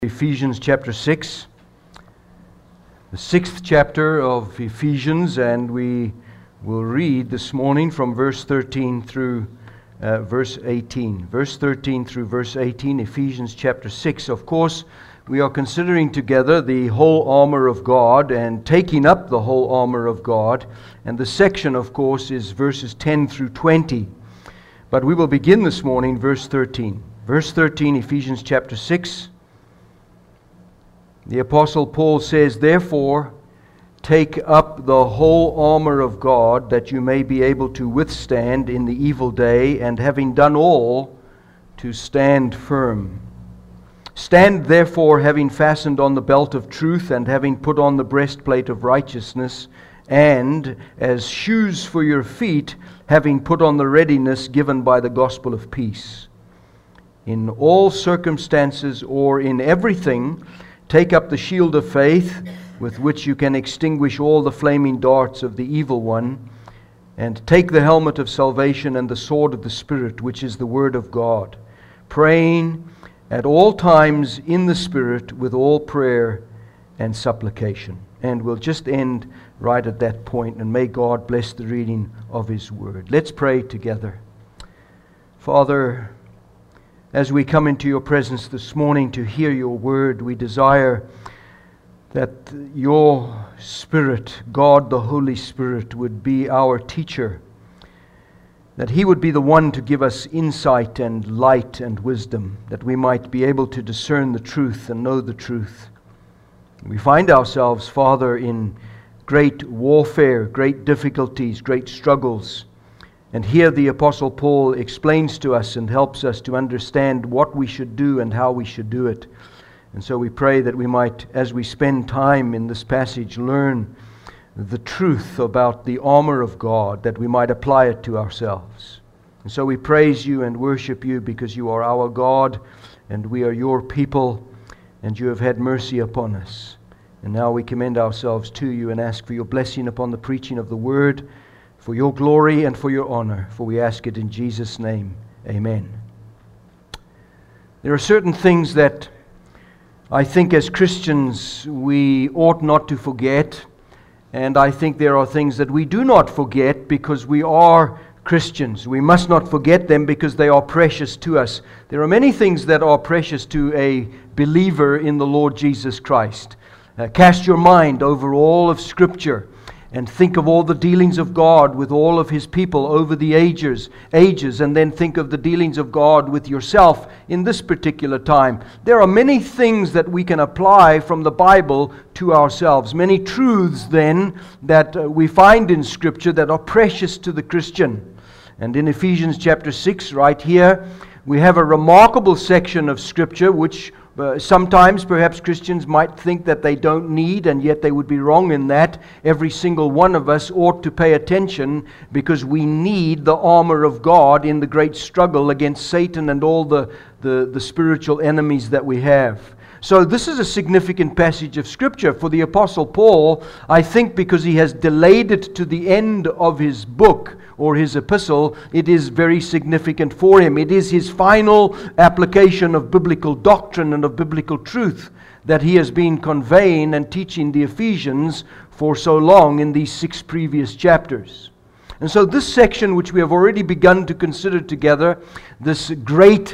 Ephesians chapter 6, the 6th chapter of Ephesians, and we will read this morning from verse 13 through verse 18. Verse 13 through verse 18, Ephesians chapter 6. Of course, we are considering together the whole armor of God and taking up the whole armor of God. And the section, of course, is verses 10 through 20. But we will begin this morning, verse 13. Verse 13, Ephesians chapter 6. The Apostle Paul says, "Therefore, take up the whole armor of God, that you may be able to withstand in the evil day, and having done all, to stand firm. Stand therefore, having fastened on the belt of truth, and having put on the breastplate of righteousness, and as shoes for your feet, having put on the readiness given by the gospel of peace. In all circumstances, or in everything, take up the shield of faith, with which you can extinguish all the flaming darts of the evil one, and take the helmet of salvation and the sword of the Spirit, which is the word of God, praying at all times in the Spirit with all prayer and supplication." And we'll just end right at that point, and may God bless the reading of His word. Let's pray together. Father, as we come into your presence this morning to hear your word, we desire that your Spirit, God the Holy Spirit, would be our teacher, that He would be the one to give us insight and light and wisdom, that we might be able to discern the truth and know the truth. We find ourselves, Father, in great warfare, great difficulties, great struggles. And here the Apostle Paul explains to us and helps us to understand what we should do and how we should do it. And so we pray that we might, as we spend time in this passage, learn the truth about the armor of God, that we might apply it to ourselves. And so we praise you and worship you because you are our God and we are your people, and you have had mercy upon us. And now we commend ourselves to you and ask for your blessing upon the preaching of the word, for your glory and for your honor, for we ask it in Jesus' name. Amen. There are certain things that I think as Christians we ought not to forget, and I think there are things that we do not forget because we are Christians. We must not forget them because they are precious to us. There are many things that are precious to a believer in the Lord Jesus Christ. Cast your mind over all of Scripture and think of all the dealings of God with all of His people over the ages, and then think of the dealings of God with yourself in this particular time. There are many things that we can apply from the Bible to ourselves. Many truths then that we find in Scripture that are precious to the Christian. And in Ephesians chapter 6, right here, we have a remarkable section of Scripture which sometimes perhaps Christians might think that they don't need, and yet they would be wrong in that. Every single one of us ought to pay attention because we need the armor of God in the great struggle against Satan and all the spiritual enemies that we have. So this is a significant passage of Scripture for the Apostle Paul, I think, because he has delayed it to the end of his book or his epistle. It is very significant for him. It is his final application of biblical doctrine and of biblical truth that he has been conveying and teaching the Ephesians for so long in these 6 previous chapters. And so this section, which we have already begun to consider together, this great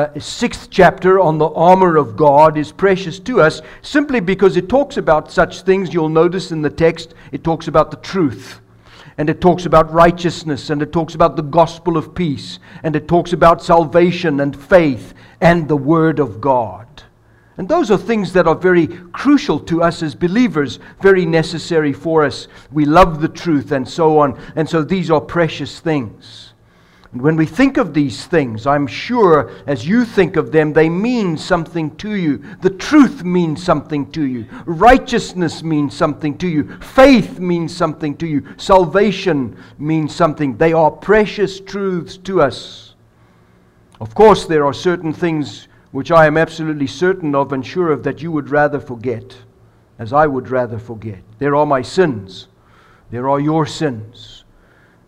6th chapter on the armor of God, is precious to us simply because it talks about such things. You'll notice in the text, it talks about the truth, and it talks about righteousness, and it talks about the gospel of peace, and it talks about salvation and faith and the word of God. And those are things that are very crucial to us as believers, very necessary for us. We love the truth and so on. And so these are precious things. And when we think of these things, I'm sure as you think of them, they mean something to you. The truth means something to you. Righteousness means something to you. Faith means something to you. Salvation means something. They are precious truths to us. Of course, there are certain things which I am absolutely certain of and sure of that you would rather forget, as I would rather forget. There are my sins. There are your sins.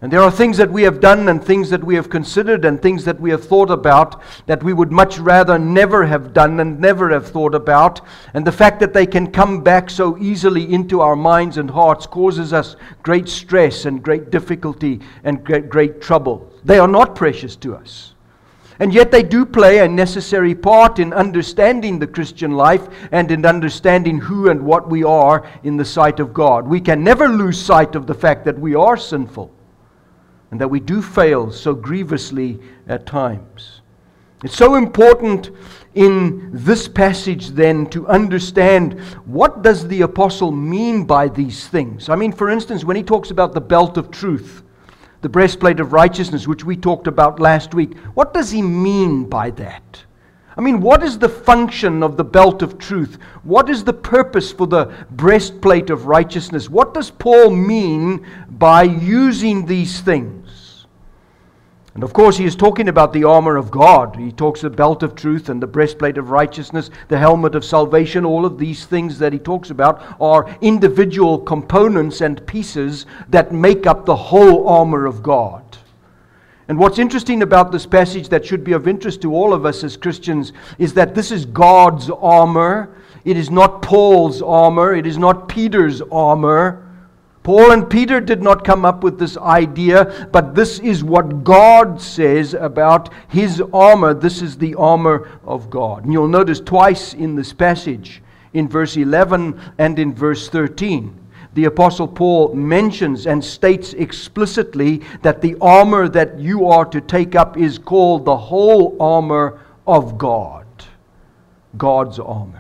And there are things that we have done and things that we have considered and things that we have thought about that we would much rather never have done and never have thought about. And the fact that they can come back so easily into our minds and hearts causes us great stress and great difficulty and great trouble. They are not precious to us. And yet they do play a necessary part in understanding the Christian life and in understanding who and what we are in the sight of God. We can never lose sight of the fact that we are sinful and that we do fail so grievously at times. It's so important in this passage then to understand, what does the apostle mean by these things? I mean, for instance, when he talks about the belt of truth, the breastplate of righteousness, which we talked about last week, what does he mean by that? I mean, what is the function of the belt of truth? What is the purpose for the breastplate of righteousness? What does Paul mean by using these things? And of course, he is talking about the armor of God. He talks the belt of truth and the breastplate of righteousness, the helmet of salvation. All of these things that he talks about are individual components and pieces that make up the whole armor of God. And what's interesting about this passage that should be of interest to all of us as Christians is that this is God's armor. It is not Paul's armor. It is not Peter's armor. Paul and Peter did not come up with this idea, but this is what God says about His armor. This is the armor of God. And you'll notice twice in this passage, in verse 11 and in verse 13, the Apostle Paul mentions and states explicitly that the armor that you are to take up is called the whole armor of God. God's armor.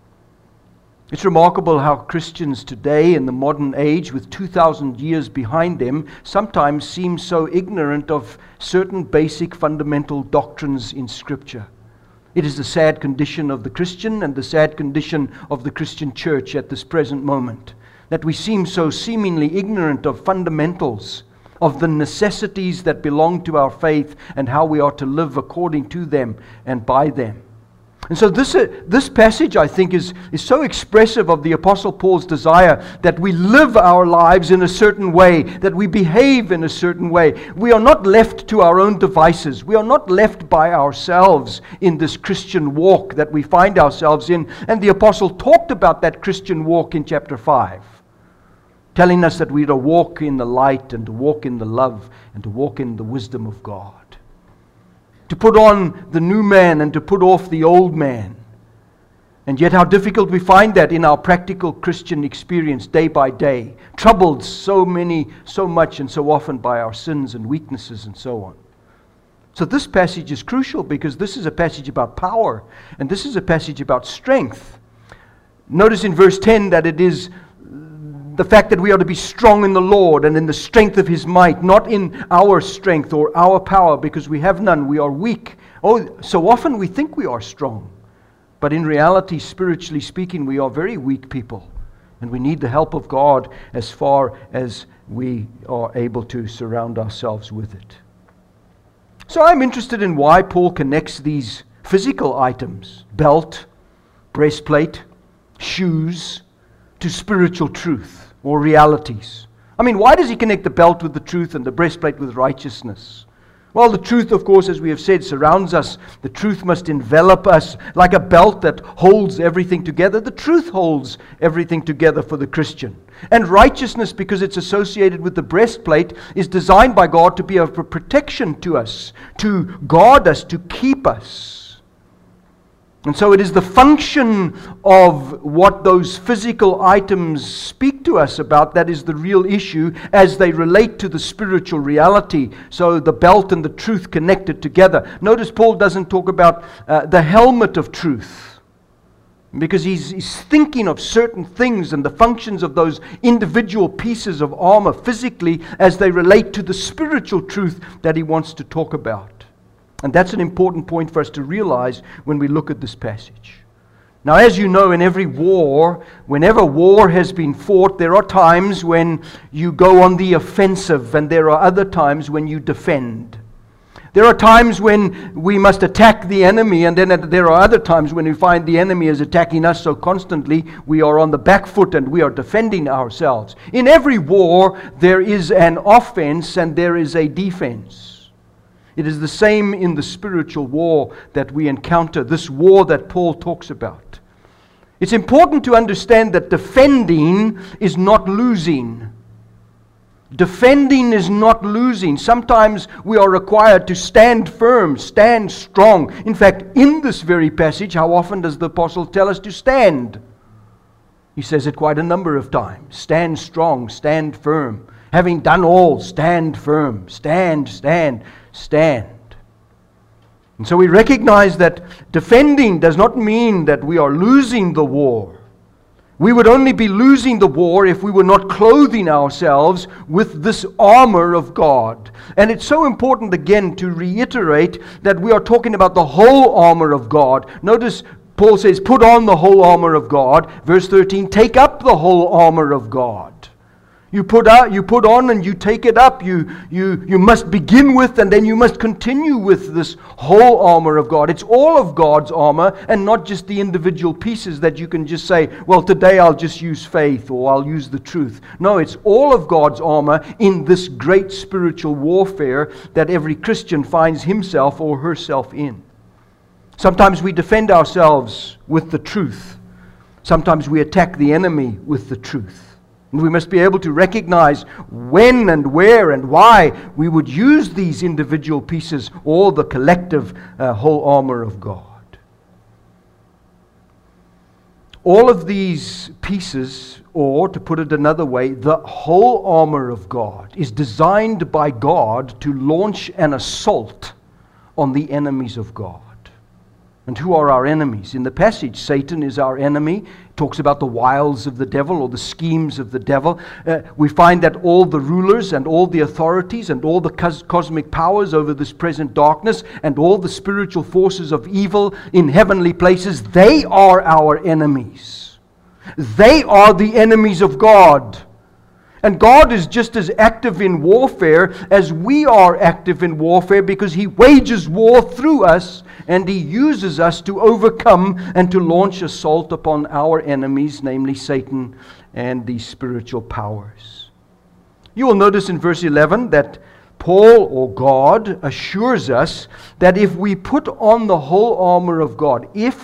It's remarkable how Christians today in the modern age, with 2,000 years behind them, sometimes seem so ignorant of certain basic fundamental doctrines in Scripture. It is the sad condition of the Christian and the sad condition of the Christian church at this present moment, that we seem so seemingly ignorant of fundamentals, of the necessities that belong to our faith and how we are to live according to them and by them. And so this passage, I think, is so expressive of the Apostle Paul's desire that we live our lives in a certain way, that we behave in a certain way. We are not left to our own devices. We are not left by ourselves in this Christian walk that we find ourselves in. And the Apostle talked about that Christian walk in chapter 5, telling us that we are to walk in the light and to walk in the love and to walk in the wisdom of God. To put on the new man and to put off the old man. And yet how difficult we find that in our practical Christian experience day by day. Troubled so much and so often by our sins and weaknesses and so on. So this passage is crucial because this is a passage about power. And this is a passage about strength. Notice in verse 10 that it is the fact that we are to be strong in the Lord and in the strength of His might, not in our strength or our power, because we have none, we are weak. Oh, so often we think we are strong, but in reality, spiritually speaking, we are very weak people, and we need the help of God as far as we are able to surround ourselves with it. So I'm interested in why Paul connects these physical items, belt, breastplate, shoes, to spiritual truth or realities. I mean, why does he connect the belt with the truth and the breastplate with righteousness? Well, the truth, of course, as we have said, surrounds us. The truth must envelop us like a belt that holds everything together. The truth holds everything together for the Christian. And righteousness, because it's associated with the breastplate, is designed by God to be a protection to us, to guard us, to keep us. And so it is the function of what those physical items speak to us about that is the real issue as they relate to the spiritual reality. So the belt and the truth connected together. Notice Paul doesn't talk about the helmet of truth, because he's thinking of certain things and the functions of those individual pieces of armor physically as they relate to the spiritual truth that he wants to talk about. And that's an important point for us to realize when we look at this passage. Now, as you know, in every war, whenever war has been fought, there are times when you go on the offensive and there are other times when you defend. There are times when we must attack the enemy, and then there are other times when we find the enemy is attacking us so constantly we are on the back foot and we are defending ourselves. In every war, there is an offense and there is a defense. It is the same in the spiritual war that we encounter, this war that Paul talks about. It's important to understand that defending is not losing. Defending is not losing. Sometimes we are required to stand firm, stand strong. In fact, in this very passage, how often does the apostle tell us to stand? He says it quite a number of times. Stand strong, stand firm. Having done all, stand firm. Stand, stand, stand. And so we recognize that defending does not mean that we are losing the war. We would only be losing the war if we were not clothing ourselves with this armor of God. And it's so important again to reiterate that we are talking about the whole armor of God. Notice Paul says, put on the whole armor of God. Verse 13, take up the whole armor of God. You put on and you take it up. You must begin with and then you must continue with this whole armor of God. It's all of God's armor and not just the individual pieces that you can just say, well, today I'll just use faith or I'll use the truth. No, it's all of God's armor in this great spiritual warfare that every Christian finds himself or herself in. Sometimes we defend ourselves with the truth. Sometimes we attack the enemy with the truth. And we must be able to recognize when and where and why we would use these individual pieces or the collective whole armor of God. All of these pieces, or to put it another way, the whole armor of God is designed by God to launch an assault on the enemies of God. And who are our enemies? In the passage, Satan is our enemy. It talks about the wiles of the devil or the schemes of the devil. We find that all the rulers and all the authorities and all the cosmic powers over this present darkness and all the spiritual forces of evil in heavenly places, they are our enemies. They are the enemies of God. And God is just as active in warfare as we are active in warfare because He wages war through us and He uses us to overcome and to launch assault upon our enemies, namely Satan and these spiritual powers. You will notice in verse 11 that Paul, or God, assures us that if we put on the whole armor of God, that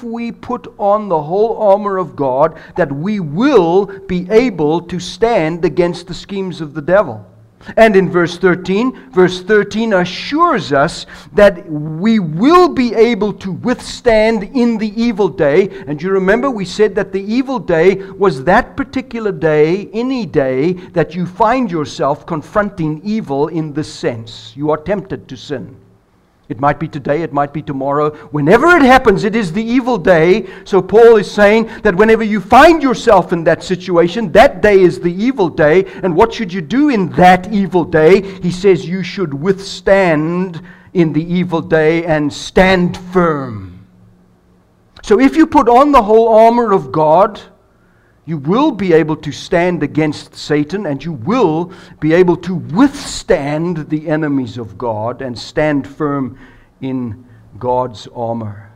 we will be able to stand against the schemes of the devil. And in verse 13 assures us that we will be able to withstand in the evil day. And you remember we said that the evil day was that particular day, any day, that you find yourself confronting evil in this sense. You are tempted to sin. It might be today, it might be tomorrow. Whenever it happens, it is the evil day. So Paul is saying that whenever you find yourself in that situation, that day is the evil day. And what should you do in that evil day? He says you should withstand in the evil day and stand firm. So if you put on the whole armor of God, you will be able to stand against Satan and you will be able to withstand the enemies of God and stand firm in God's armor.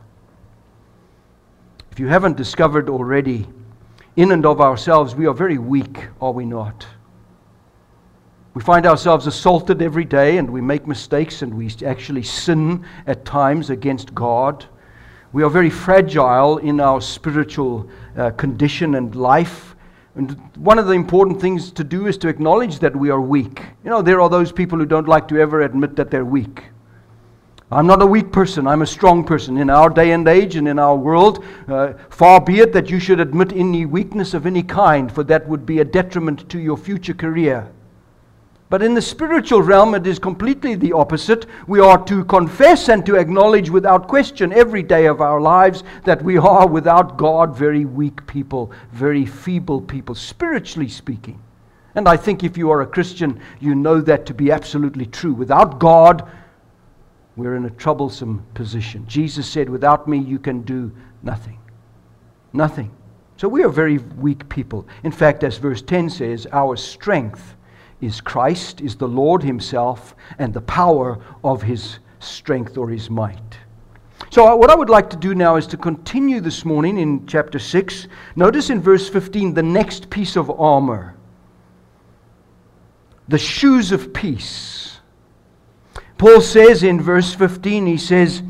If you haven't discovered already, in and of ourselves, we are very weak, are we not? We find ourselves assaulted every day and we make mistakes and we actually sin at times against God. We are very fragile in our spiritual condition and life. And one of the important things to do is to acknowledge that we are weak. You know, there are those people who don't like to ever admit that they're weak. I'm not a weak person, I'm a strong person. In our day and age and in our world, far be it that you should admit any weakness of any kind, for that would be a detriment to your future career. But in the spiritual realm, it is completely the opposite. We are to confess and to acknowledge without question every day of our lives that we are, without God, very weak people, very feeble people, spiritually speaking. And I think if you are a Christian, you know that to be absolutely true. Without God, we're in a troublesome position. Jesus said, without me, you can do nothing. Nothing. So we are very weak people. In fact, as verse 10 says, our strength is Christ, is the Lord Himself, and the power of His strength or His might. So what I would like to do now is to continue this morning in chapter 6. Notice in verse 15 the next piece of armor. The shoes of peace. Paul says in verse 15, he says,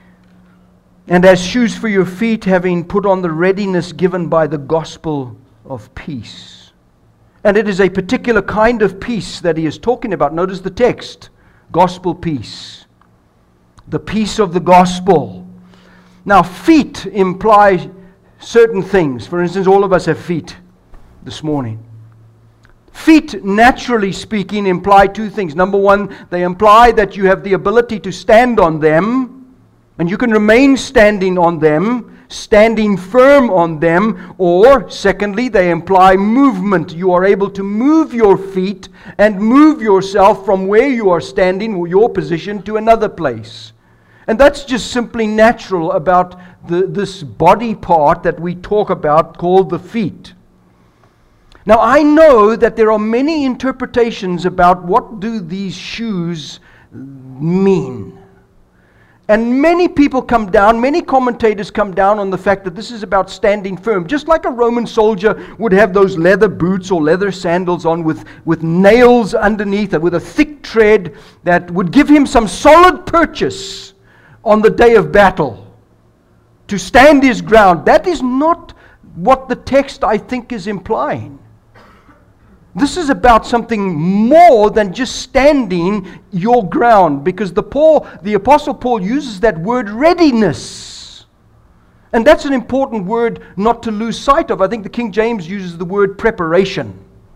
"And as shoes for your feet, having put on the readiness given by the gospel of peace." And it is a particular kind of peace that he is talking about. Notice the text. Gospel peace. The peace of the gospel. Now, feet imply certain things. For instance, all of us have feet this morning. Feet, naturally speaking, imply two things. Number one, they imply that you have the ability to stand on them, and you can remain standing on them, standing firm on them. Or, secondly, they imply movement. You are able to move your feet and move yourself from where you are standing, or your position, to another place. And that's just simply natural about this body part that we talk about called the feet. Now, I know that there are many interpretations about what do these shoes mean. And many people come down, many commentators come down on the fact that this is about standing firm. Just like a Roman soldier would have those leather boots or leather sandals on with nails underneath, with a thick tread that would give him some solid purchase on the day of battle. To stand his ground. That is not what the text, I think, is implying. This is about something more than just standing your ground, because the Apostle Paul uses that word readiness. And that's an important word not to lose sight of. I think the King James uses the word preparation.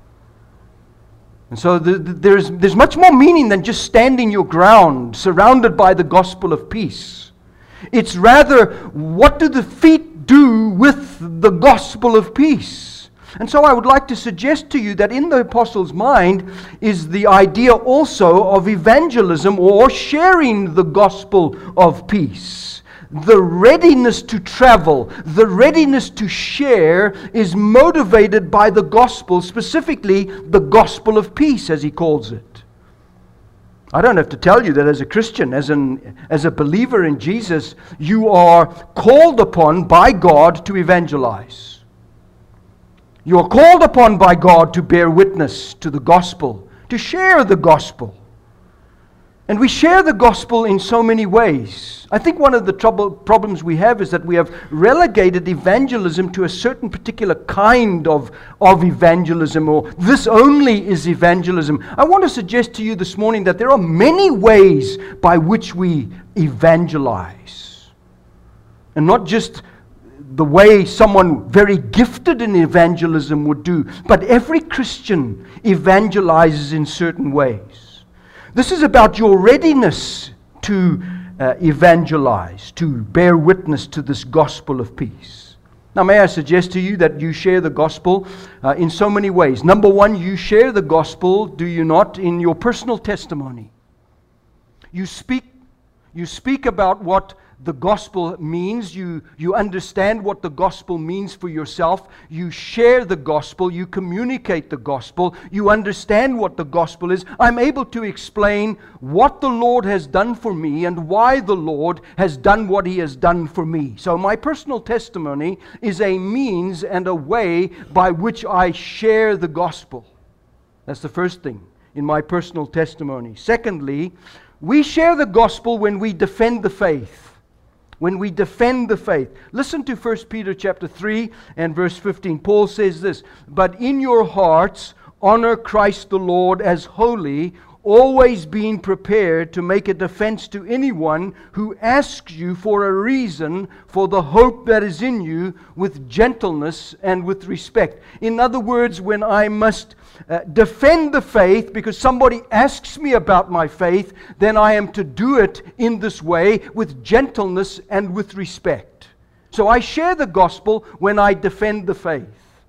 And so there's much more meaning than just standing your ground, surrounded by the gospel of peace. It's rather, what do the feet do with the gospel of peace? And so I would like to suggest to you that in the apostle's mind is the idea also of evangelism, or sharing the gospel of peace. The readiness to travel, the readiness to share is motivated by the gospel, specifically the gospel of peace, as he calls it. I don't have to tell you that as a Christian, as a believer in Jesus, you are called upon by God to evangelize. You are called upon by God to bear witness to the gospel, to share the gospel. And we share the gospel in so many ways. I think one of the problems we have is that we have relegated evangelism to a certain particular kind of evangelism, or this only is evangelism. I want to suggest to you this morning that there are many ways by which we evangelize. And not just the way someone very gifted in evangelism would do, but every Christian evangelizes in certain ways. This is about your readiness to evangelize, to bear witness to this gospel of peace. Now, may I suggest to you that you share the gospel in so many ways. Number one, you share the gospel, do you not, in your personal testimony. You speak about what the gospel means. You understand what the gospel means for yourself. You share the gospel. You communicate the gospel. You understand what the gospel is. I'm able to explain what the Lord has done for me and why the Lord has done what He has done for me. So my personal testimony is a means and a way by which I share the gospel. That's the first thing in my personal testimony. Secondly, we share the gospel when we defend the faith. When we defend the faith. Listen to 1 Peter chapter 3 and verse 15. Paul says this, "But in your hearts honor Christ the Lord as holy, always being prepared to make a defense to anyone who asks you for a reason for the hope that is in you, with gentleness and with respect." In other words, when I must defend the faith because somebody asks me about my faith, then I am to do it in this way, with gentleness and with respect. So I share the gospel when I defend the faith.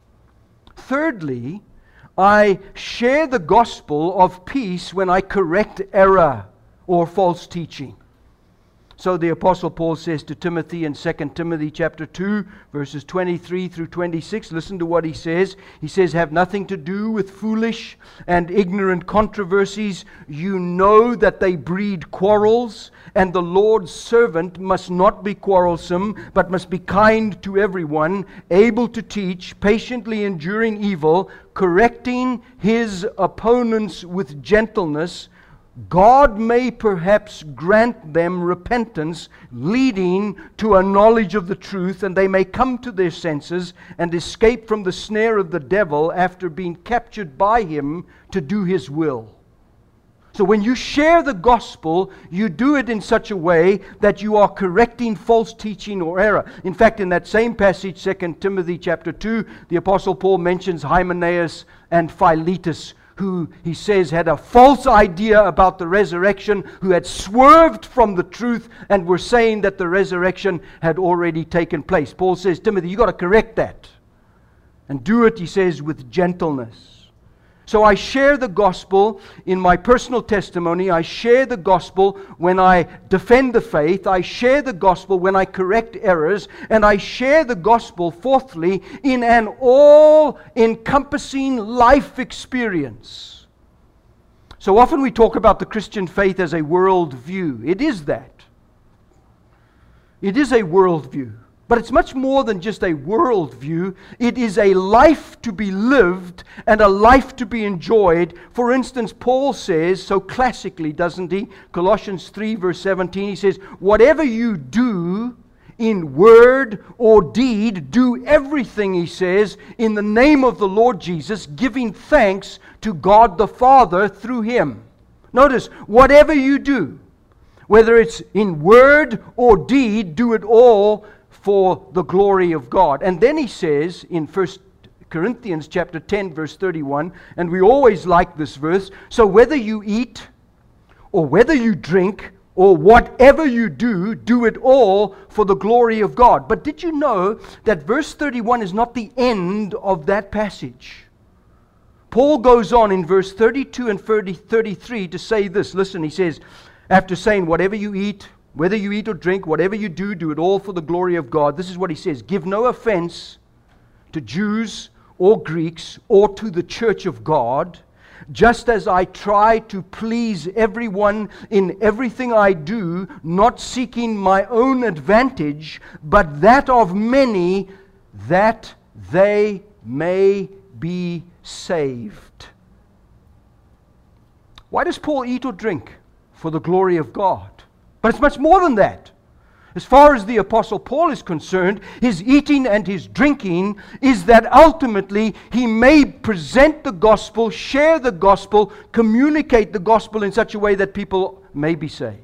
Thirdly, I share the gospel of peace when I correct error or false teaching. So the Apostle Paul says to Timothy in 2 Timothy chapter 2, verses 23 through 26, listen to what he says. He says, have nothing to do with foolish and ignorant controversies. You know that they breed quarrels, and the Lord's servant must not be quarrelsome, but must be kind to everyone, able to teach, patiently enduring evil, correcting his opponents with gentleness. God may perhaps grant them repentance, leading to a knowledge of the truth, and they may come to their senses and escape from the snare of the devil after being captured by him to do his will. So when you share the gospel, you do it in such a way that you are correcting false teaching or error. In fact, in that same passage, 2 Timothy chapter 2, the Apostle Paul mentions Hymenaeus and Philetus, who he says had a false idea about the resurrection, who had swerved from the truth and were saying that the resurrection had already taken place. Paul says, Timothy, you've got to correct that. And do it, he says, with gentleness. So I share the gospel in my personal testimony. I share the gospel when I defend the faith. I share the gospel when I correct errors. And I share the gospel, fourthly, in an all-encompassing life experience. So often we talk about the Christian faith as a worldview. It is that. It is a worldview. But it's much more than just a worldview. It is a life to be lived and a life to be enjoyed. For instance, Paul says, so classically, doesn't he? Colossians 3 verse 17, he says, whatever you do in word or deed, do everything, he says, in the name of the Lord Jesus, giving thanks to God the Father through him. Notice, whatever you do, whether it's in word or deed, do it all for the glory of God. And then he says in 1 Corinthians chapter 10 verse 31, and we always like this verse, so whether you eat or whether you drink or whatever you do, do it all for the glory of God. But did you know that verse 31 is not the end of that passage? Paul goes on in verse 32 and 33 to say this. Listen, he says, after saying whatever you eat, whether you eat or drink, whatever you do, do it all for the glory of God. This is what he says. Give no offense to Jews or Greeks or to the church of God, just as I try to please everyone in everything I do, not seeking my own advantage, but that of many, that they may be saved. Why does Paul eat or drink? For the glory of God. But it's much more than that. As far as the Apostle Paul is concerned, his eating and his drinking is that ultimately he may present the gospel, share the gospel, communicate the gospel in such a way that people may be saved.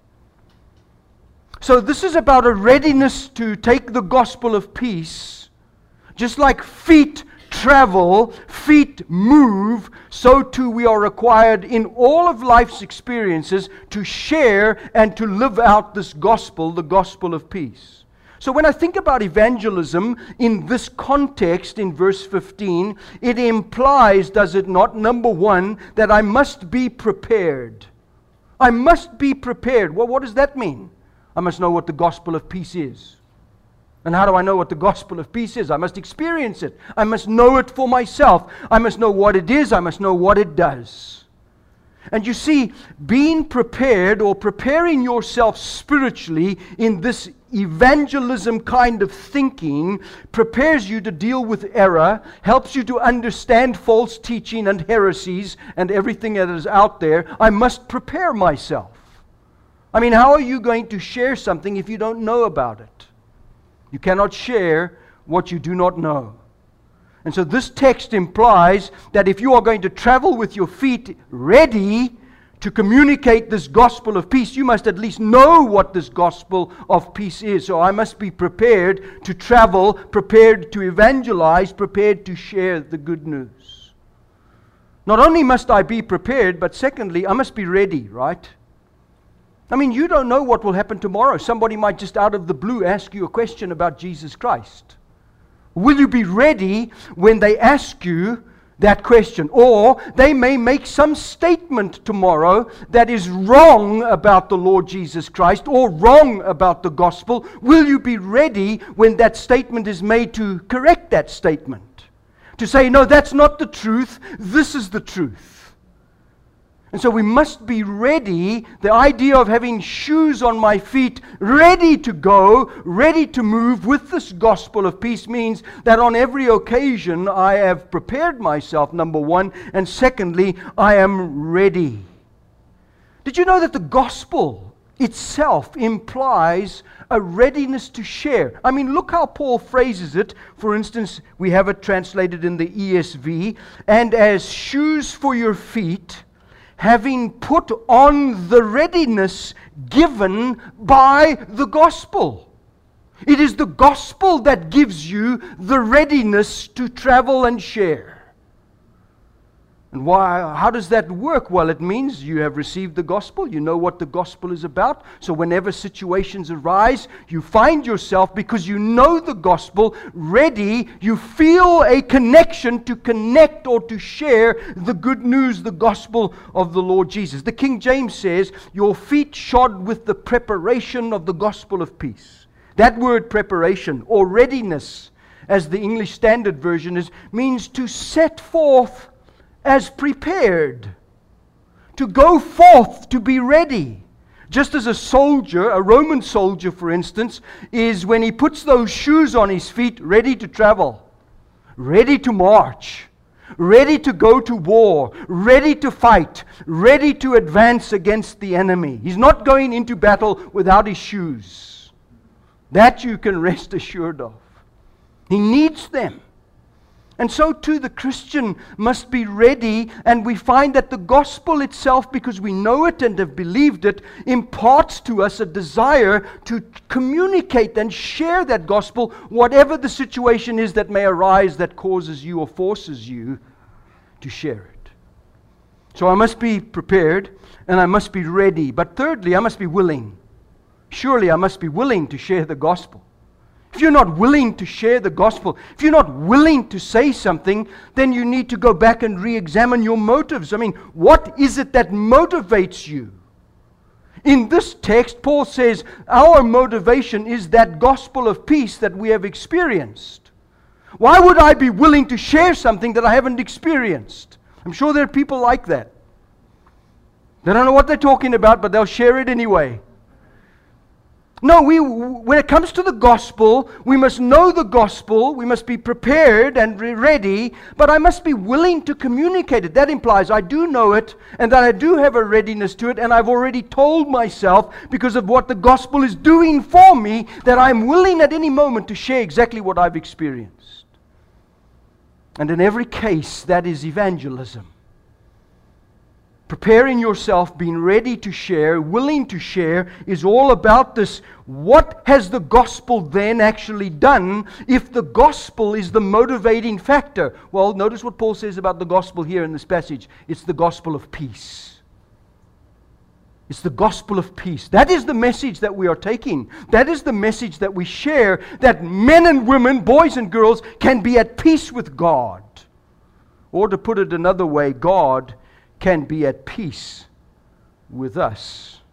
So this is about a readiness to take the gospel of peace, just like feet travel, feet move, so too we are required in all of life's experiences to share and to live out this gospel, the gospel of peace. So when I think about evangelism in this context in verse 15, it implies, does it not, number one, that I must be prepared. I must be prepared. Well, what does that mean? I must know what the gospel of peace is. And how do I know what the gospel of peace is? I must experience it. I must know it for myself. I must know what it is. I must know what it does. And you see, being prepared or preparing yourself spiritually in this evangelism kind of thinking prepares you to deal with error, helps you to understand false teaching and heresies and everything that is out there. I must prepare myself. I mean, how are you going to share something if you don't know about it? You cannot share what you do not know. And so this text implies that if you are going to travel with your feet ready to communicate this gospel of peace, you must at least know what this gospel of peace is. So I must be prepared to travel, prepared to evangelize, prepared to share the good news. Not only must I be prepared, but secondly, I must be ready, right? I mean, you don't know what will happen tomorrow. Somebody might just out of the blue ask you a question about Jesus Christ. Will you be ready when they ask you, that question. Or they may make some statement tomorrow that is wrong about the Lord Jesus Christ or wrong about the gospel. Will you be ready when that statement is made to correct that statement? To say, no, that's not the truth, this is the truth. And so we must be ready. The idea of having shoes on my feet, ready to go, ready to move with this gospel of peace, means that on every occasion I have prepared myself, number one, and secondly, I am ready. Did you know that the gospel itself implies a readiness to share? I mean, look how Paul phrases it. For instance, we have it translated in the ESV, and as shoes for your feet, having put on the readiness given by the gospel. It is the gospel that gives you the readiness to travel and share. And why? How does that work? Well, it means you have received the gospel. You know what the gospel is about. So whenever situations arise, you find yourself, because you know the gospel, ready. You feel a connection to connect or to share the good news, the gospel of the Lord Jesus. The King James says, your feet shod with the preparation of the gospel of peace. That word preparation, or readiness, as the English Standard Version is, means to set forth as prepared, to go forth, to be ready. Just as a soldier, a Roman soldier for instance, is when he puts those shoes on his feet, ready to travel, ready to march, ready to go to war, ready to fight, ready to advance against the enemy. He's not going into battle without his shoes. That you can rest assured of. He needs them. And so too the Christian must be ready, and we find that the gospel itself, because we know it and have believed it, imparts to us a desire to communicate and share that gospel, whatever the situation is that may arise that causes you or forces you to share it. So I must be prepared and I must be ready. But thirdly, I must be willing. Surely I must be willing to share the gospel. If you're not willing to share the gospel, if you're not willing to say something, then you need to go back and re-examine your motives. I mean, what is it that motivates you? In this text, Paul says, our motivation is that gospel of peace that we have experienced. Why would I be willing to share something that I haven't experienced? I'm sure there are people like that. They don't know what they're talking about, but they'll share it anyway. No, when it comes to the gospel, we must know the gospel, we must be prepared and ready, but I must be willing to communicate it. That implies I do know it, and that I do have a readiness to it, and I've already told myself, because of what the gospel is doing for me, that I'm willing at any moment to share exactly what I've experienced. And in every case, that is evangelism. Preparing yourself, being ready to share, willing to share, is all about this. What has the gospel then actually done if the gospel is the motivating factor? Well, notice what Paul says about the gospel here in this passage. It's the gospel of peace. It's the gospel of peace. That is the message that we are taking. That is the message that we share, that men and women, boys and girls, can be at peace with God. Or to put it another way, God can be at peace with us.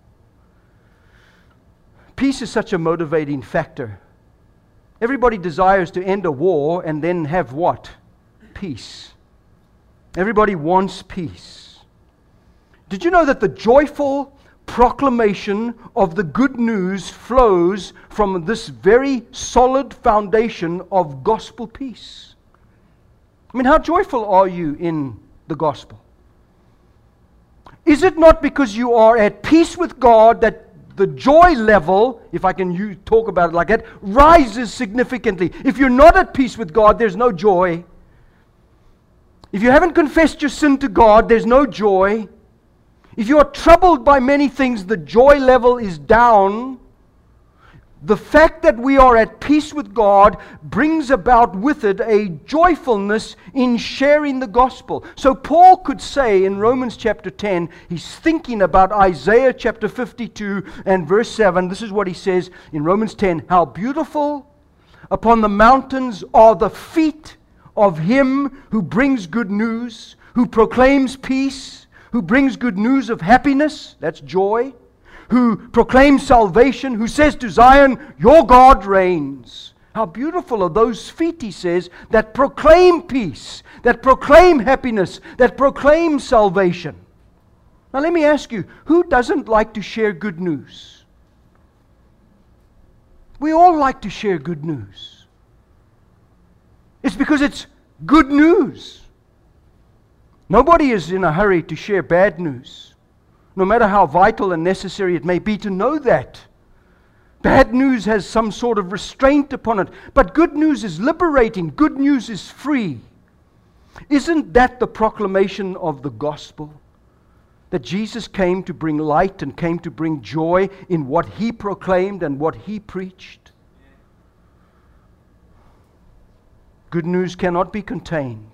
Peace is such a motivating factor. Everybody desires to end a war and then have what? Peace. Everybody wants peace. Did you know that the joyful proclamation of the good news flows from this very solid foundation of gospel peace? I mean, how joyful are you in the gospel? Is it not because you are at peace with God that the joy level, if I can talk about it like that, rises significantly? If you're not at peace with God, there's no joy. If you haven't confessed your sin to God, there's no joy. If you are troubled by many things, the joy level is down. The fact that we are at peace with God brings about with it a joyfulness in sharing the gospel. So Paul could say in Romans chapter 10, he's thinking about Isaiah chapter 52 and verse 7. This is what he says in Romans 10, how beautiful upon the mountains are the feet of Him who brings good news, who proclaims peace, who brings good news of happiness, that's joy, who proclaims salvation, who says to Zion, your God reigns. How beautiful are those feet, he says, that proclaim peace, that proclaim happiness, that proclaim salvation. Now let me ask you, who doesn't like to share good news? We all like to share good news. It's because it's good news. Nobody is in a hurry to share bad news, no matter how vital and necessary it may be to know that. Bad news has some sort of restraint upon it, but good news is liberating. Good news is free. Isn't that the proclamation of the gospel? That Jesus came to bring light and came to bring joy in what He proclaimed and what He preached. Good news cannot be contained.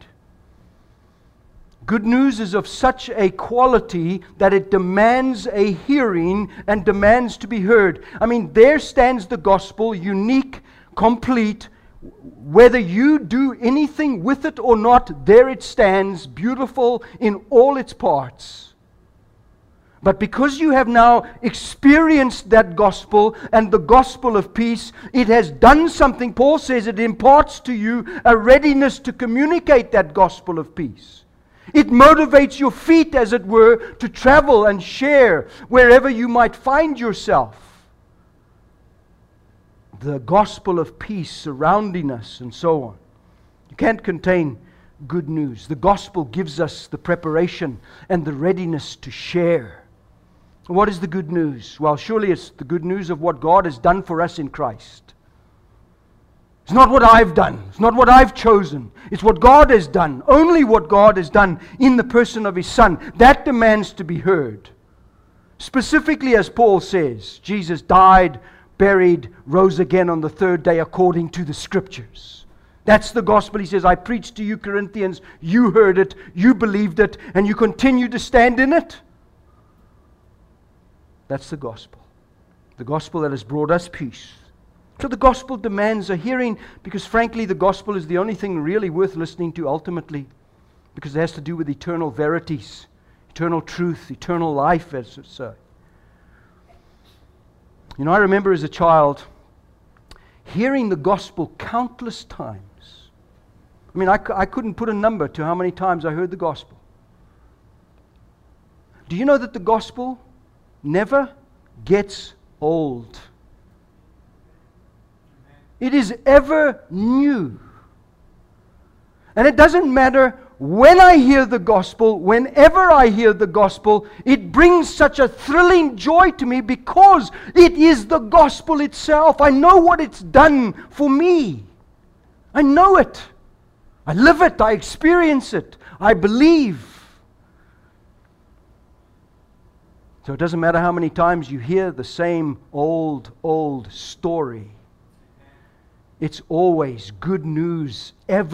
Good news is of such a quality that it demands a hearing and demands to be heard. I mean, there stands the gospel, unique, complete. Whether you do anything with it or not, there it stands, beautiful in all its parts. But because you have now experienced that gospel and the gospel of peace, it has done something. Paul says it imparts to you a readiness to communicate that gospel of peace. It motivates your feet, as it were, to travel and share wherever you might find yourself. The gospel of peace surrounding us and so on. You can't contain good news. The gospel gives us the preparation and the readiness to share. What is the good news? Well, surely it's the good news of what God has done for us in Christ. It's not what I've done. It's not what I've chosen. It's what God has done. Only what God has done in the person of His Son. That demands to be heard. Specifically, as Paul says, Jesus died, buried, rose again on the third day according to the Scriptures. That's the gospel. He says, I preached to you, Corinthians. You heard it. You believed it. And you continue to stand in it. That's the gospel. The gospel that has brought us peace. So the gospel demands a hearing because frankly the gospel is the only thing really worth listening to ultimately, because it has to do with eternal verities, eternal truth, eternal life, as it says. You know, I remember as a child hearing the gospel countless times. I mean, I couldn't put a number to how many times I heard the gospel. Do you know that the gospel never gets old? It is ever new. And it doesn't matter when I hear the gospel, whenever I hear the gospel, it brings such a thrilling joy to me because it is the gospel itself. I know what it's done for me. I know it. I live it. I experience it. I believe. So it doesn't matter how many times you hear the same old story. It's always good news, ever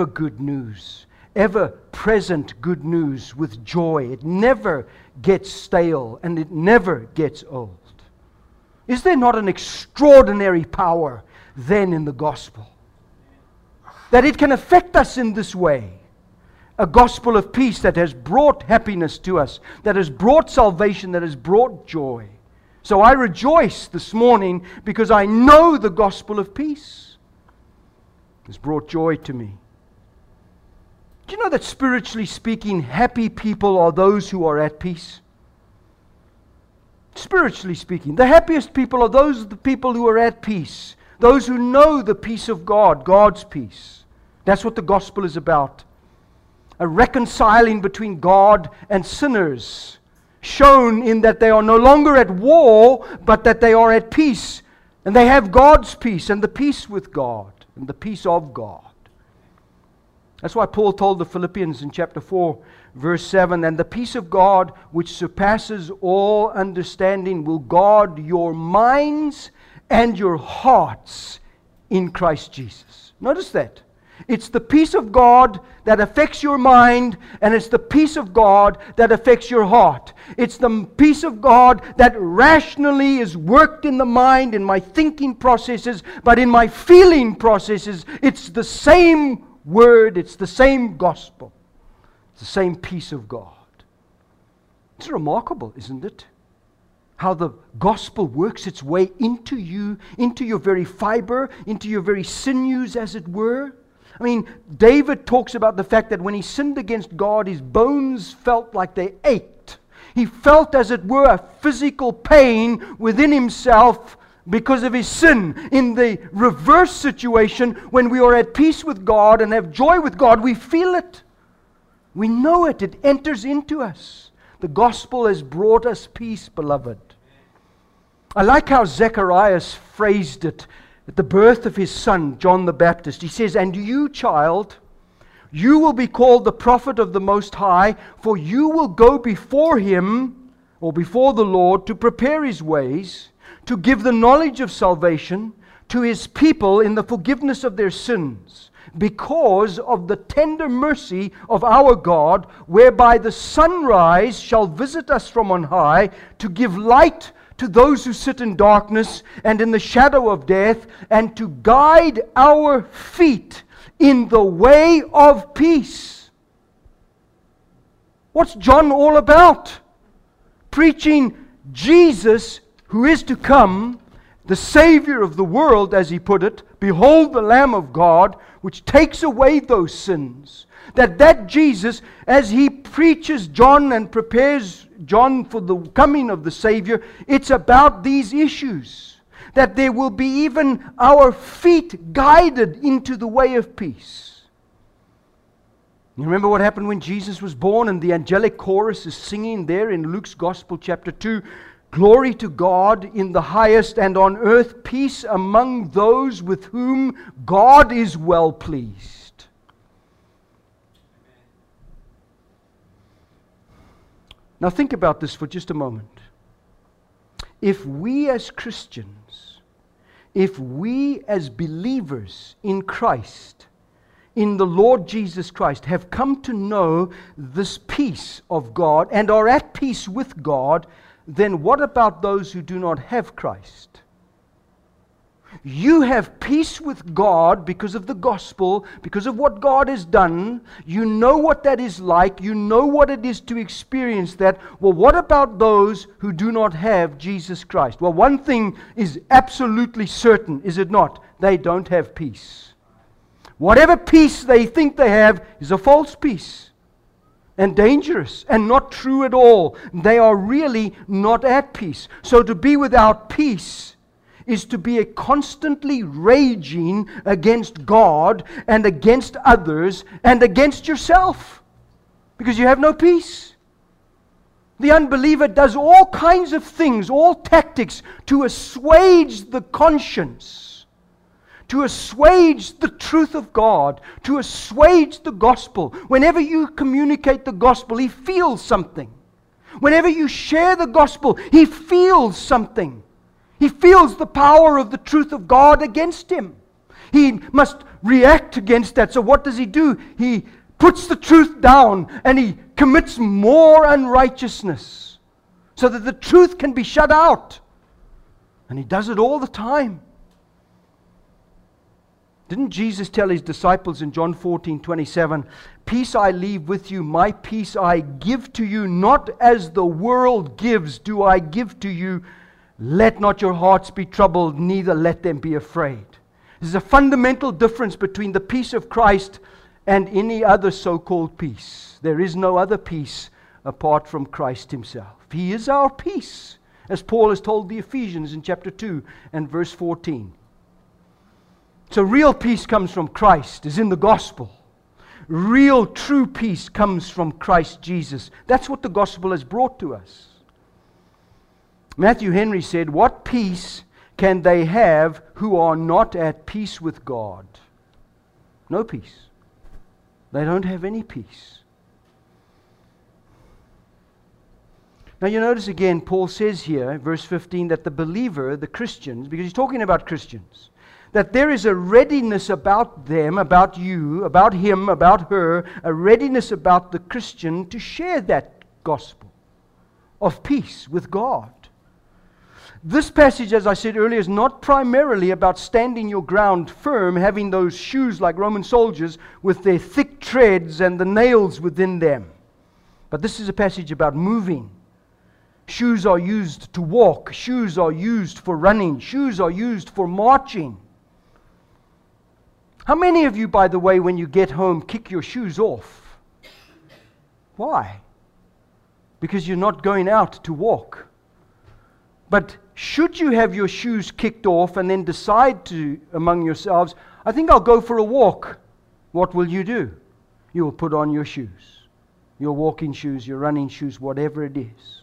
present good news with joy. It never gets stale and it never gets old. Is there not an extraordinary power then in the gospel? That it can affect us in this way. A gospel of peace that has brought happiness to us, that has brought salvation, that has brought joy. So I rejoice this morning because I know the gospel of peace has brought joy to me. Do you know that spiritually speaking, happy people are those who are at peace? Spiritually speaking, the happiest people are the people who are at peace. Those who know the peace of God, God's peace. That's what the gospel is about. A reconciling between God and sinners, shown in that they are no longer at war, but that they are at peace. And they have God's peace and the peace with God. And the peace of God. That's why Paul told the Philippians in chapter 4, verse 7, and the peace of God, which surpasses all understanding, will guard your minds and your hearts in Christ Jesus. Notice that. It's the peace of God that affects your mind, and it's the peace of God that affects your heart. It's the peace of God that rationally is worked in the mind, in my thinking processes, but in my feeling processes, it's the same word. It's the same gospel. It's the same peace of God. It's remarkable, isn't it? How the gospel works its way into you, into your very fiber, into your very sinews, as it were. I mean, David talks about the fact that when he sinned against God, his bones felt like they ached. He felt, as it were, a physical pain within himself because of his sin. In the reverse situation, when we are at peace with God and have joy with God, we feel it. We know it. It enters into us. The gospel has brought us peace, beloved. I like how Zacharias phrased it at the birth of his son, John the Baptist. He says, "And you, child, you will be called the prophet of the Most High, for you will go before him," or before the Lord, "to prepare his ways, to give the knowledge of salvation to his people in the forgiveness of their sins, because of the tender mercy of our God, whereby the sunrise shall visit us from on high, to give light to those who sit in darkness and in the shadow of death, and to guide our feet in the way of peace." What's John all about? Preaching Jesus, who is to come, the Savior of the world, as he put it. "Behold the Lamb of God, which takes away those sins." That Jesus, as he preaches John and prepares John for the coming of the Savior, it's about these issues. That there will be even our feet guided into the way of peace. You remember what happened when Jesus was born, and the angelic chorus is singing there in Luke's Gospel chapter 2, "Glory to God in the highest, and on earth peace among those with whom God is well pleased." Now think about this for just a moment. If we as Christians, if we as believers in Christ, in the Lord Jesus Christ, have come to know this peace of God and are at peace with God, then what about those who do not have Christ? You have peace with God because of the gospel, because of what God has done. You know what that is like. You know what it is to experience that. Well, what about those who do not have Jesus Christ? Well, one thing is absolutely certain, is it not? They don't have peace. Whatever peace they think they have is a false peace, and dangerous, and not true at all. They are really not at peace. So to be without peace is to be a constantly raging against God and against others and against yourself, because you have no peace. The unbeliever does all kinds of things, all tactics, to assuage the conscience, to assuage the truth of God, to assuage the gospel. Whenever you communicate the gospel, he feels something. Whenever you share the gospel, he feels something. He feels the power of the truth of God against him. He must react against that. So what does he do? He puts the truth down and he commits more unrighteousness so that the truth can be shut out. And he does it all the time. Didn't Jesus tell his disciples in John 14:27, "Peace I leave with you, my peace I give to you, not as the world gives do I give to you. Let not your hearts be troubled, neither let them be afraid." There's a fundamental difference between the peace of Christ and any other so-called peace. There is no other peace apart from Christ himself. He is our peace, as Paul has told the Ephesians in chapter 2 and verse 14. So real peace comes from Christ, is in the gospel. Real true peace comes from Christ Jesus. That's what the gospel has brought to us. Matthew Henry said, "What peace can they have who are not at peace with God?" No peace. They don't have any peace. Now you notice again, Paul says here, verse 15, that the believer, the Christians, because he's talking about Christians, that there is a readiness about them, about you, about him, about her, a readiness about the Christian to share that gospel of peace with God. This passage, as I said earlier, is not primarily about standing your ground firm, having those shoes like Roman soldiers with their thick treads and the nails within them. But this is a passage about moving. Shoes are used to walk. Shoes are used for running. Shoes are used for marching. How many of you, by the way, when you get home, kick your shoes off? Why? Because you're not going out to walk. But should you have your shoes kicked off and then decide to, among yourselves, I think I'll go for a walk, what will you do? You will put on your shoes. Your walking shoes, your running shoes, whatever it is.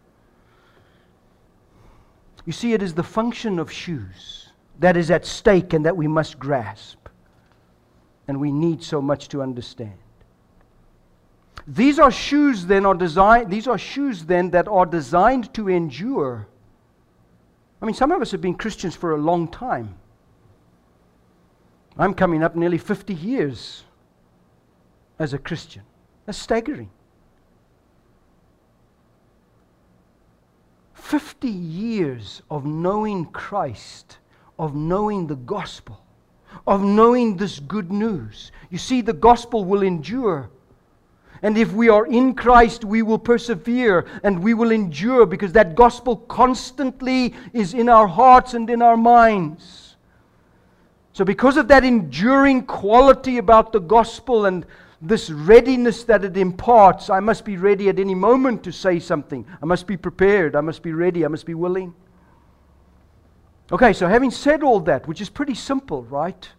You see, it is the function of shoes that is at stake and that we must grasp. And we need so much to understand. These are shoes then that are designed to endure. I mean, some of us have been Christians for a long time. I'm coming up nearly 50 years as a Christian. That's staggering. 50 years of knowing Christ, of knowing the gospel, of knowing this good news. You see, the gospel will endure. And if we are in Christ, we will persevere and we will endure because that gospel constantly is in our hearts and in our minds. So because of that enduring quality about the gospel and this readiness that it imparts, I must be ready at any moment to say something. I must be prepared. I must be ready. I must be willing. Okay, so having said all that, which is pretty simple, right?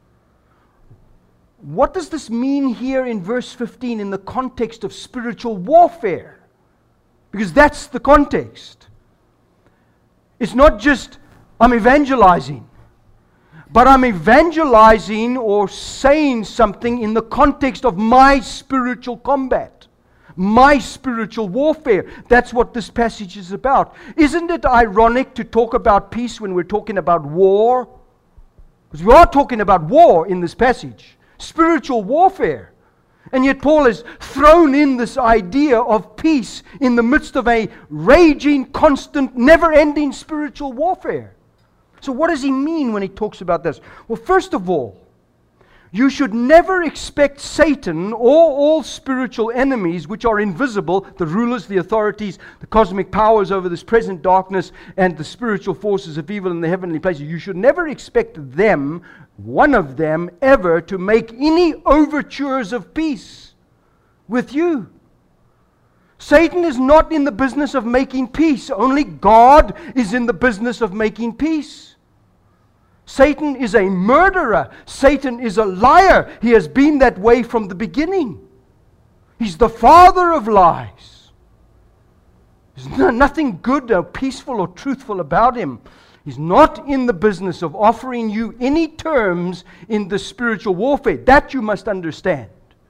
What does this mean here in verse 15 in the context of spiritual warfare? Because that's the context. It's not just I'm evangelizing, but I'm evangelizing or saying something in the context of my spiritual combat, my spiritual warfare. That's what this passage is about. Isn't it ironic to talk about peace when we're talking about war? Because we are talking about war in this passage. Spiritual warfare. And yet Paul has thrown in this idea of peace in the midst of a raging, constant, never-ending spiritual warfare. So what does he mean when he talks about this? Well, first of all, you should never expect Satan or all spiritual enemies which are invisible, the rulers, the authorities, the cosmic powers over this present darkness, and the spiritual forces of evil in the heavenly places. You should never expect them, one of them, ever to make any overtures of peace with you. Satan is not in the business of making peace. Only God is in the business of making peace. Satan is a murderer. Satan is a liar. He has been that way from the beginning. He's the father of lies. There's nothing good or peaceful or truthful about him. He's not in the business of offering you any terms in the spiritual warfare. That you must understand.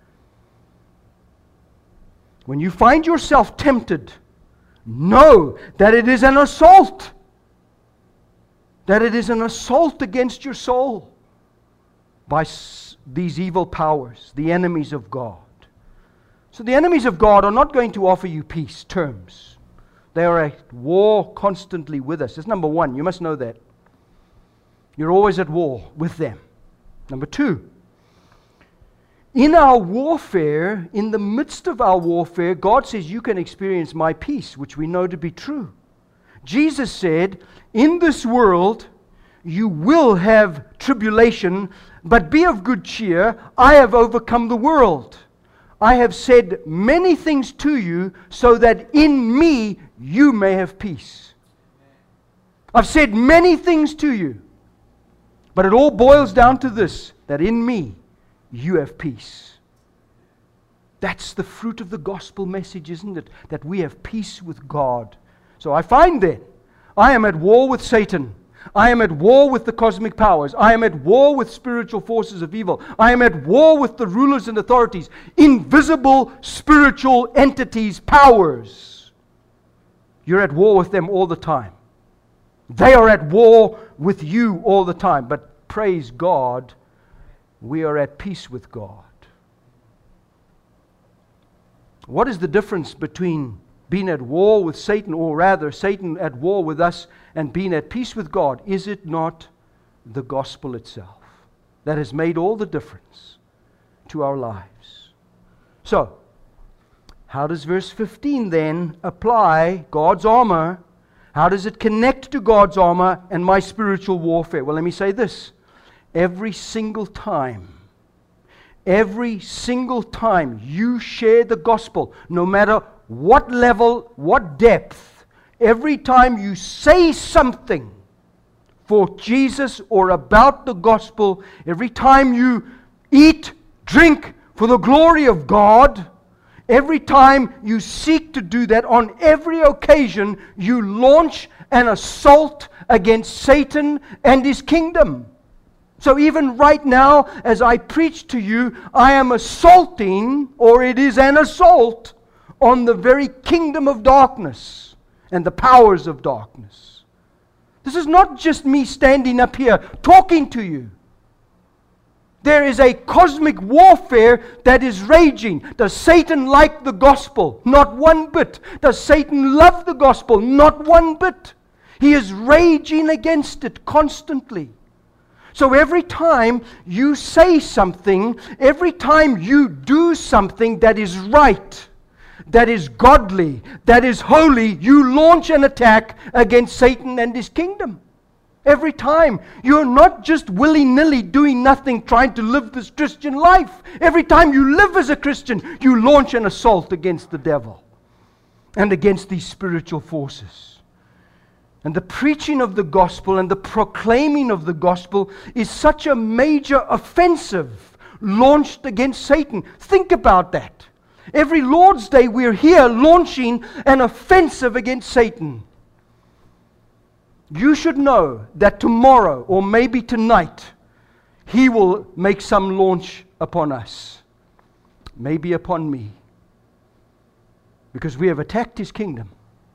When you find yourself tempted, know that it is an assault. That it is an assault against your soul by these evil powers, the enemies of God. So the enemies of God are not going to offer you peace terms. They are at war constantly with us. That's number one. You must know that. You're always at war with them. Number two, in our warfare, in the midst of our warfare, God says you can experience my peace, which we know to be true. Jesus said, in this world you will have tribulation, but be of good cheer. I have overcome the world. I have said many things to you so that in me you may have peace. I've said many things to you, but it all boils down to this, that in me you have peace. That's the fruit of the gospel message, isn't it? That we have peace with God. So I find then, I am at war with Satan. I am at war with the cosmic powers. I am at war with spiritual forces of evil. I am at war with the rulers and authorities, invisible spiritual entities, powers. You're at war with them all the time. They are at war with you all the time. But praise God, we are at peace with God. What is the difference between been at war with Satan, or rather Satan at war with us and been at peace with God? Is it not the gospel itself that has made all the difference to our lives? So, how does verse 15 then apply God's armor? How does it connect to God's armor and my spiritual warfare? Well, let me say this. Every single time you share the gospel, no matter what level, what depth, every time you say something for Jesus or about the gospel, every time you eat, drink for the glory of God, every time you seek to do that, on every occasion, you launch an assault against Satan and his kingdom. So even right now, as I preach to you, I am assaulting, or it is an assault, on the very kingdom of darkness and the powers of darkness. This is not just me standing up here talking to you. There is a cosmic warfare that is raging. Does Satan like the gospel? Not one bit. Does Satan love the gospel? Not one bit. He is raging against it constantly. So every time you say something, every time you do something that is right, that is godly, that is holy, you launch an attack against Satan and his kingdom. Every time. You're not just willy-nilly doing nothing, trying to live this Christian life. Every time you live as a Christian, you launch an assault against the devil and against these spiritual forces. And the preaching of the gospel and the proclaiming of the gospel is such a major offensive launched against Satan. Think about that. Every Lord's Day we're here launching an offensive against Satan. You should know that tomorrow, or maybe tonight, he will make some launch upon us. Maybe upon me. Because we have attacked his kingdom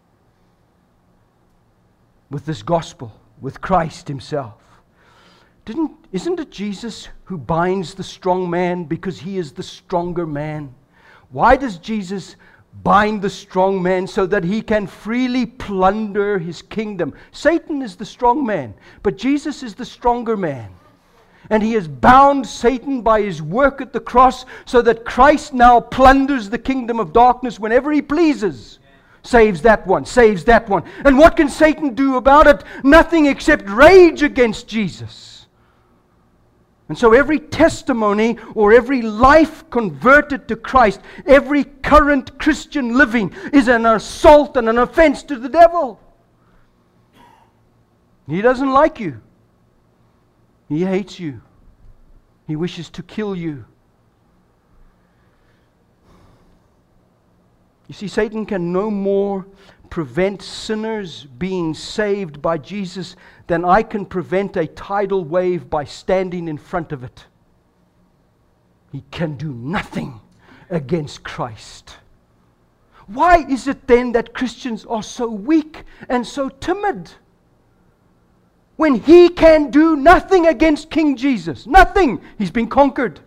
with this gospel, with Christ himself. Isn't it Jesus who binds the strong man because he is the stronger man? Why does Jesus bind the strong man? So that he can freely plunder his kingdom. Satan is the strong man, but Jesus is the stronger man. And he has bound Satan by his work at the cross so that Christ now plunders the kingdom of darkness whenever he pleases. Saves that one, saves that one. And what can Satan do about it? Nothing except rage against Jesus. And so every testimony or every life converted to Christ, every current Christian living is an assault and an offense to the devil. He doesn't like you. He hates you. He wishes to kill you. You see, Satan can no more prevent sinners being saved by Jesus than I can prevent a tidal wave by standing in front of it. He can do nothing against Christ. Why is it then that Christians are so weak and so timid? When he can do nothing against King Jesus. Nothing. He's been conquered.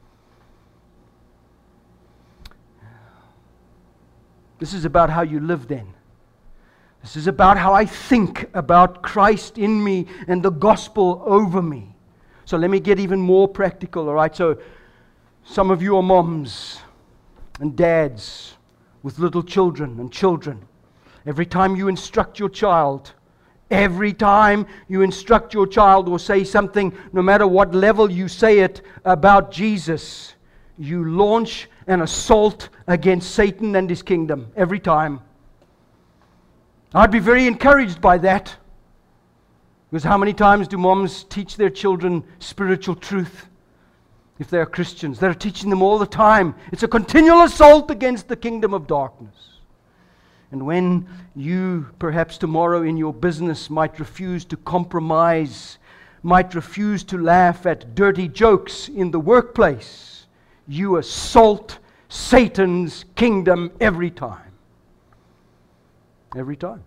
This is about how you live then. This is about how I think about Christ in me and the gospel over me. So let me get even more practical, all right? So some of you are moms and dads with little children and children. Every time you instruct your child or say something, no matter what level you say it about Jesus, you launch an assault against Satan and his kingdom every time. I'd be very encouraged by that. Because how many times do moms teach their children spiritual truth? If they're Christians, they're teaching them all the time. It's a continual assault against the kingdom of darkness. And when you, perhaps tomorrow in your business, might refuse to compromise, might refuse to laugh at dirty jokes in the workplace, you assault Satan's kingdom every time. Every time.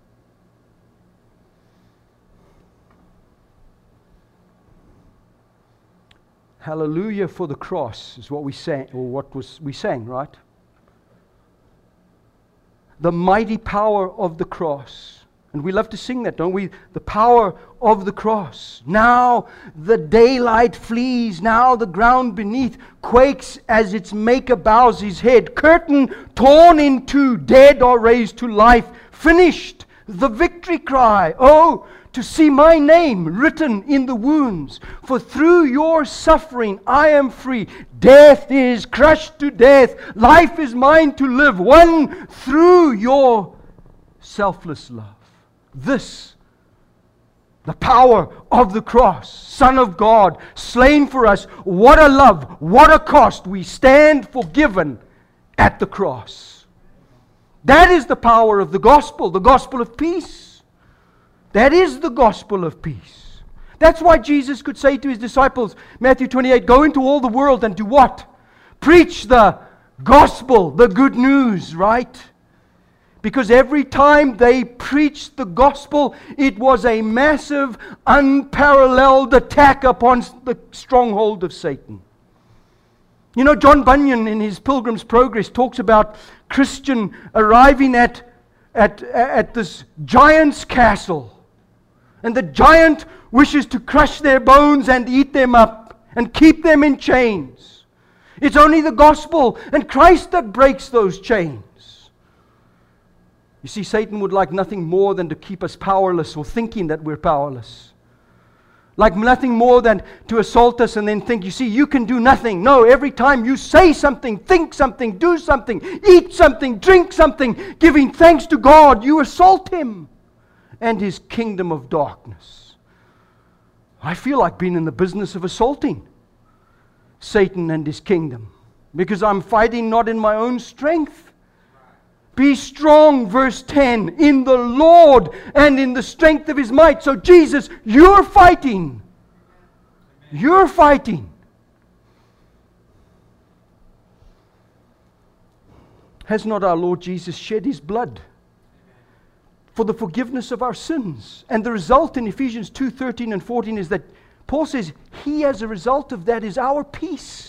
Hallelujah for the cross is what we sang, or what was we sang, right? the mighty power of the cross. And we love to sing that, don't we? The power of the cross. Now the daylight flees. Now the ground beneath quakes as its maker bows his head. Curtain torn in two, dead are raised to life. Finished, the victory cry. Oh, to see my name written in the wounds. For through your suffering I am free. Death is crushed to death. Life is mine to live. Won through your selfless love. This, the power of the cross, Son of God, slain for us. What a love, what a cost. We stand forgiven at the cross. That is the power of the gospel of peace. That is the gospel of peace. That's why Jesus could say to his disciples, Matthew 28, go into all the world and do what? Preach the gospel, the good news, right? Because every time they preached the gospel, it was a massive, unparalleled attack upon the stronghold of Satan. You know, John Bunyan in his Pilgrim's Progress talks about Christian arriving at this giant's castle. And the giant wishes to crush their bones and eat them up and keep them in chains. It's only the gospel and Christ that breaks those chains. You see, Satan would like nothing more than to keep us powerless or thinking that we're powerless. Like nothing more than to assault us and then think, you see, you can do nothing. No, every time you say something, think something, do something, eat something, drink something, giving thanks to God, you assault him and his kingdom of darkness. I feel like being in the business of assaulting Satan and his kingdom because I'm fighting not in my own strength. Be strong, verse 10, in the Lord and in the strength of his might. So Jesus, you're fighting. You're fighting. Has not our Lord Jesus shed his blood for the forgiveness of our sins? And the result in Ephesians 2:13 and 14 is that Paul says, he as a result of that is our peace.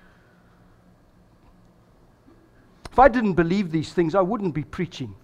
If I didn't believe these things, I wouldn't be preaching.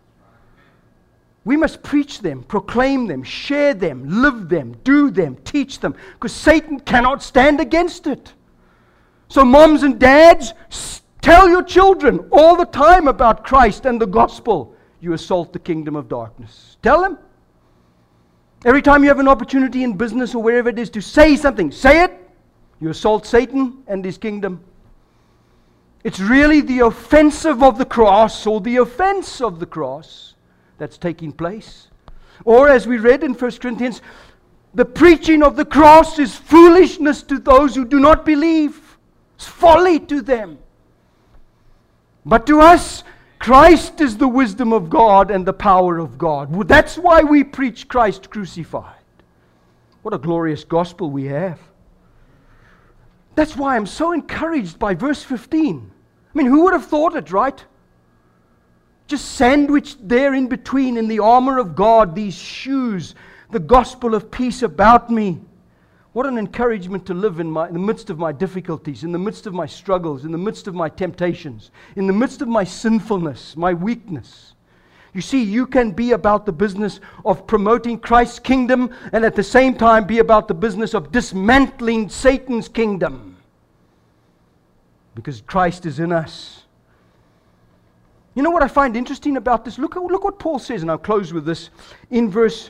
We must preach them, proclaim them, share them, live them, do them, teach them, because Satan cannot stand against it. So moms and dads, tell your children all the time about Christ and the gospel. You assault the kingdom of darkness. Tell them. Every time you have an opportunity in business or wherever it is to say something, say it. You assault Satan and his kingdom. It's really the offensive of the cross or the offense of the cross that's taking place. Or as we read in 1 Corinthians, the preaching of the cross is foolishness to those who do not believe. It's folly to them. But to us, Christ is the wisdom of God and the power of God. That's why we preach Christ crucified. What a glorious gospel we have. That's why I'm so encouraged by verse 15. I mean, who would have thought it, right? Just sandwiched there in between in the armor of God, these shoes, the gospel of peace about me. What an encouragement to live in the midst of my difficulties, in the midst of my struggles, in the midst of my temptations, in the midst of my sinfulness, my weakness. You see, you can be about the business of promoting Christ's kingdom and at the same time be about the business of dismantling Satan's kingdom. Because Christ is in us. You know what I find interesting about this? Look what Paul says, and I'll close with this, in verse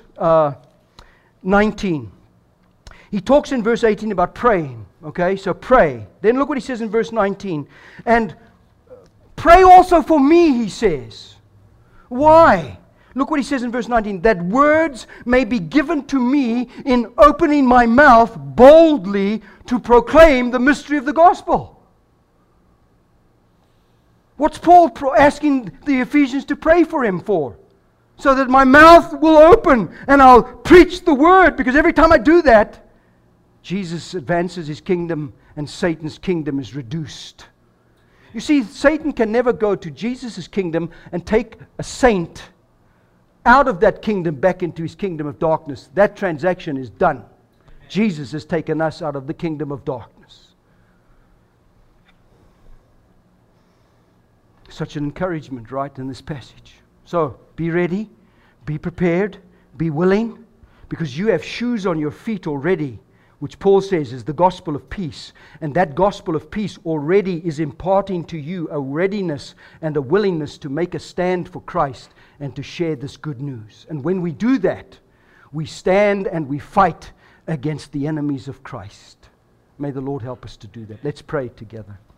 19. He talks in verse 18 about praying. Okay, so pray. Then look what he says in verse 19. And pray also for me, he says. Why? Look what he says in verse 19. That words may be given to me in opening my mouth boldly to proclaim the mystery of the gospel. What's Paul asking the Ephesians to pray for him for? So that my mouth will open and I'll preach the word. Because every time I do that, Jesus advances his kingdom and Satan's kingdom is reduced. You see, Satan can never go to Jesus' kingdom and take a saint out of that kingdom back into his kingdom of darkness. That transaction is done. Jesus has taken us out of the kingdom of darkness. Such an encouragement right in this passage. So, be ready, be prepared, be willing, because you have shoes on your feet already, which Paul says is the gospel of peace. And that gospel of peace already is imparting to you a readiness and a willingness to make a stand for Christ and to share this good news. And when we do that, we stand and we fight against the enemies of Christ. May the Lord help us to do that. Let's pray together.